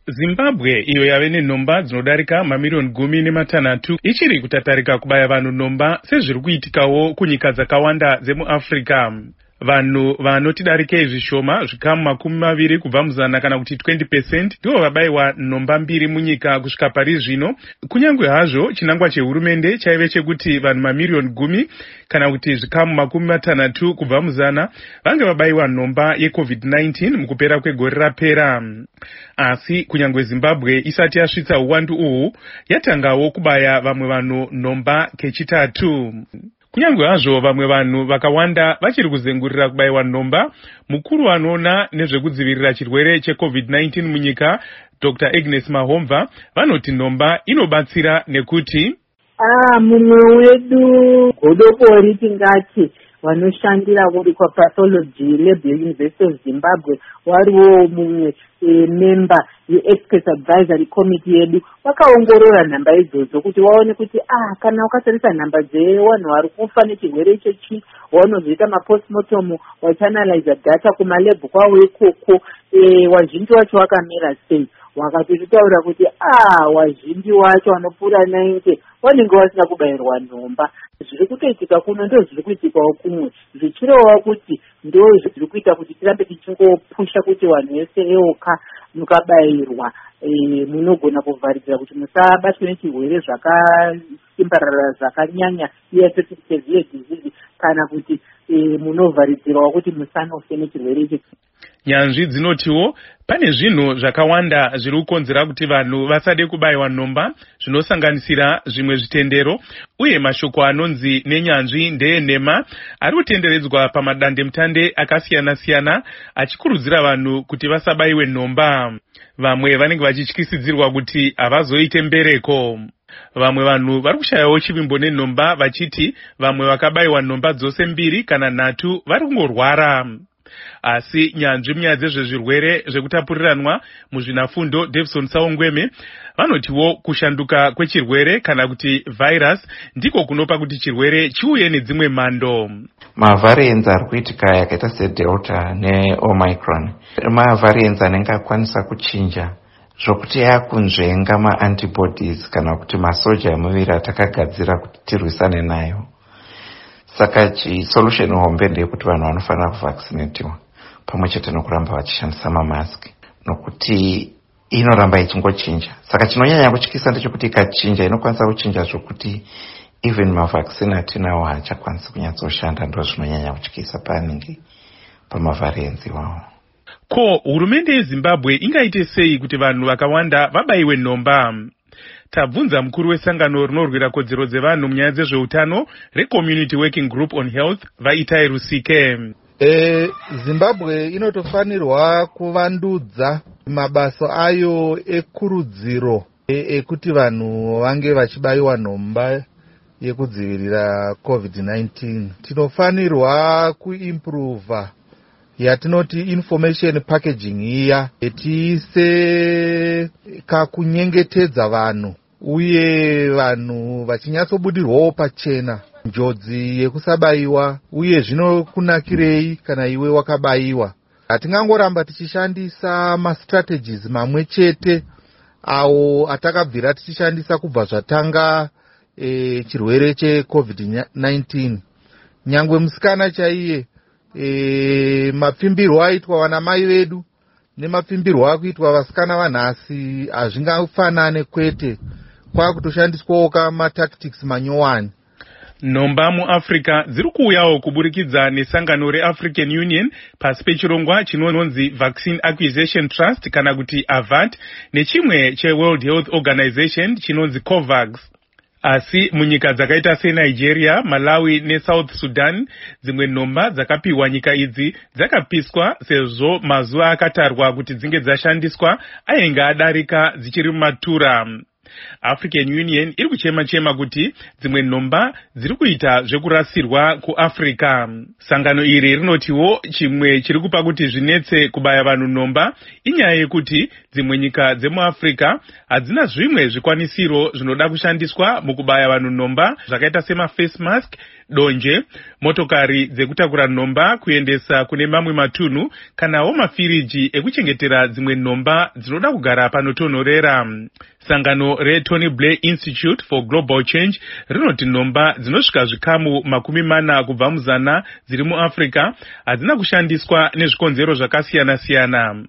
Zimbabwe iyo yave nenhomba dzinodarika mamiliyoni 16 ichiri kutatarika kubaya vanhu nhomba sezviri kuitikawo kunyika dzakawanda dzemuAfrica. Vanhu vanotidarikei zvishoma zvikamu 20 kubva muzana kana kuti 20% ndivo vabayiwa nhomba 2 munyika kusvika pari zvino. Kunyangwe hazvo chinangwa chehurumende chaive chekuti vanhu mamiliyoni 10 kana kuti zvikamu 60 kubva muzana vange vabayiwa nhomba yeCovid-19 mukupera kwegore rapera. Asi kunyangwe Zimbabwe isati yasvitsa uwandu uhu, yatangawo kubaya vamwe vanhu nhomba kechitatu. Kunyangwe hazvo vamwe vanhu vakawanda vachiri kuzengurira kubayiwa nhomba, mukuru anoona nezvekudzivirira chirwere cheCovid-19 munyika, Dr. Agnes Mahomva, vanoti nhomba inobatsira nekuti mumwe wedu godobori tingati vanoshandira kuri kwapathology lab yeUniversity of Zimbabwe wariwo mumwe member yeexpert advisory committee yedu vakaongorora nhamba idzodzo kuti vaone kuti kana ukatarisa nhamba dzevanhu vari kufa nechirwere ichochi wanozoita mapostmortem wachanalyza data kumalebhu kwavo ikoko wazhinji wacho wakamira sei, wakatitaura kuti wazhinji wacho vanopfuura 90 vanenge vasina kubayirwa nhomba. Zviri kutoitika kuno ndo zviri kuitikawo kumwe, zvichirova kuti ndo zviri kuita kuti tirambe tichingopusha kuti vanhu vese eoka mukabayirwa munogona kuvharidzira kuti musabatwe nechirwere zvakasimbarara zvakanyanya severe disease kana kuti munovharidzirawo kuti musanofe nechirwere ichi. Nyanzvi dzinotiwo pane zvinhu zvakawanda zviri kukonzera kuti vanhu vasade kubayiwa nhomba, zvinosanganisira zvimwe zvitendero uye mashoko anonzi nenyanzvi ndeyenhema ari kutenderedzwa pamadandemutande akasiyana-siyana achikurudzira vanhu kuti vasabayiwe nhomba. Vamwe vanenge vachityisidzirwa kuti havazoite mbereko. Vamwe vanhu vari kushayawo chivimbo nenhomba vachiti vamwe vakabayiwa nhomba dzose 2 kana 3 vari kungorwara. Asi nyanzvi munyaya dzezvezvirwere zvekutapuriranwa muzvinafundo Davison Saongweme vanotiwo kushanduka kwechirwere kana kuti virus ndiko kunopa kuti chirwere chiuye nedzimwe mhando. Mavariants ari kuitika yakaita seDelta neOmicron mavariants anenge akwanisa kuchinja zvokuti yakunzvenga maantibodies kana kuti masoja emuviri atakagadzira kuti tirwisane nayo. Saka solution hombe ndeyekuti vanhu vanofanira kuvaccinatiwa pamwe chete nokuramba vachishandisa mamaski nokuti inoramba ichingochinja. Saka chinonyanya kutyisa ndechekuti ikachinja inokwanisa kuchinja zvokuti even mavaccine atinawo haachakwanisi kunyatsoshanda. Ndo zvinonyanya kutyisa panenge pamavariants iwawo. Ko hurumende yeZimbabwe ingaite sei kuti vanhu vakawanda vabayiwe nhomba? Tabvunza mukuru wesangano rinorwira kodzero dzevanhu munyaya dzezveutano reCommunity Working Group on Health Vaitai Rusike. Zimbabwe inotofanirwa kuvandudza mabasa ayo ekurudziro ekuti vanhu vange vachibayiwa nhomba yekudzivirira COVID-19. Tinofanirwa kuimprova yatinoti information packaging iya tiise kakunyengetedza vanhu uye vanhu vachinyatsobudirwawo pachena njodzi yekusabayiwa uye zvinokunakirei kana iwe wakabayiwa. Hatingangoramba tichishandisa mastrategies mamwe chete awo atakabvira tichishandisa kubva zvatanga chirwere cheCovid-19. Nyangwe musikana chaiye mapfimbirwo aitwa vanamai vedu nemapfimbirwo akuitwa vasikana vanhasi hazvingafanane kwete, kwakutoshandiswawo kamatactics manyowani. Nhomba muAfrica dziri kuuyawo kuburikidza nesangano reAfrican Union pasi pechirongwa chinonzi Vaccine Acquisition Trust kana kuti AVAT nechimwe cheWorld Health Organization chinonzi COVAX. Asi munyika dzakaita seNigeria, Malawi neSouth Sudan dzimwe nhomba dzakapiwa nyika idzi dzakapiswa sezvo mazuva akatarwa kuti dzinge dzashandiswa ainge adarika dzichiri mumatura. African Union iri kuchema kuti dzimwe nhomba dziri kuita zvekurasirwa kuAfrica. Sangano iri rinotiwo chimwe chiri kupa kuti zvinetse kubaya vanhu nhomba inyaya yekuti dzimwe nyika dzemuAfrica hadzina zvimwe zvikwanisiro zvinoda kushandiswa mukubaya vanhu nhomba zvakaita semaface mask, donje, motokari dzekutakura nhomba kuendesa kune mamwe matunhu kanawo mafiriji ekuchengetera dzimwe nhomba dzinoda kugara panotonhorera. Sangano reTony Blair Institute for Global Change rinoti nhomba dzinosvika zvikamu 40 kubva muzana dziri muAfrica hadzina kushandiswa nezvikonzero zvakasiyana-siyana.